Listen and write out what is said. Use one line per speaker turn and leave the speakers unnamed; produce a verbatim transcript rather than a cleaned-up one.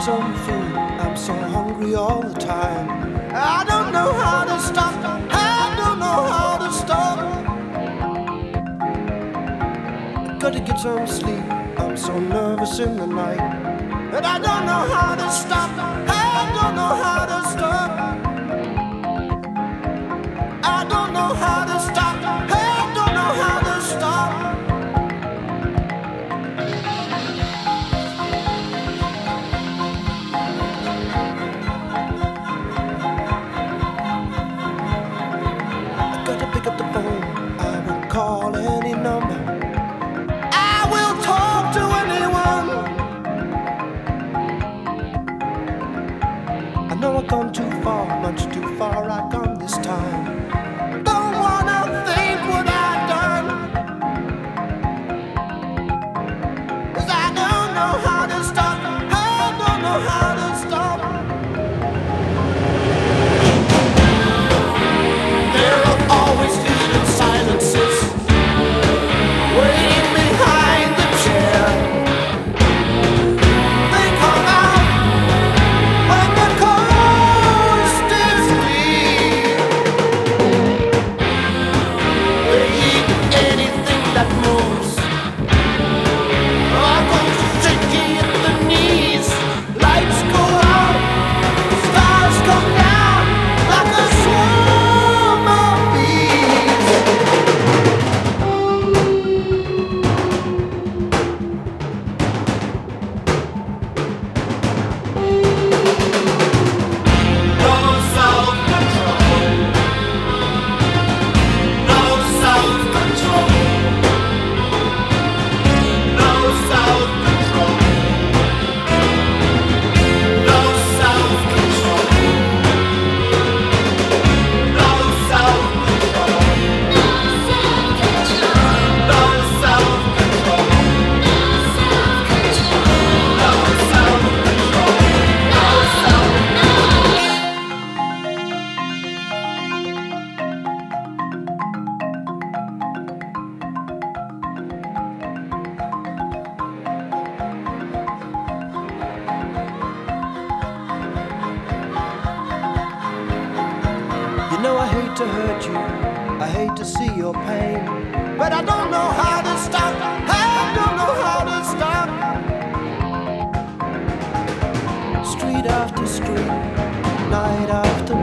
some food. I'm so hungry all the time. I don't know how to stop. I don't know how to stop. Gotta get some sleep. I'm so nervous in the night. And I don't know how to stop. I don't know how to stop. I don't know how to stop. I don't know how to stop. Pick up the phone, I will call any number. I will talk to anyone. I know I've gone too far, much too far I've gone this time. Don't wanna think what I've done, 'cause I don't know how to stop. I don't know how to stop. There are always hidden silences waiting behind the chair. They come out when the coast is clear. They eat anything that moves. I go shaky at the knees. Lights go out, stars come down like a swarm of bees. No self-control. No self-control. No self-control. No self-control. No self-control. No self-control. No self-control. You know I hate to hurt you, I hate to see your pain, but I don't know how to stop. I don't know how to stop. Street after street, night after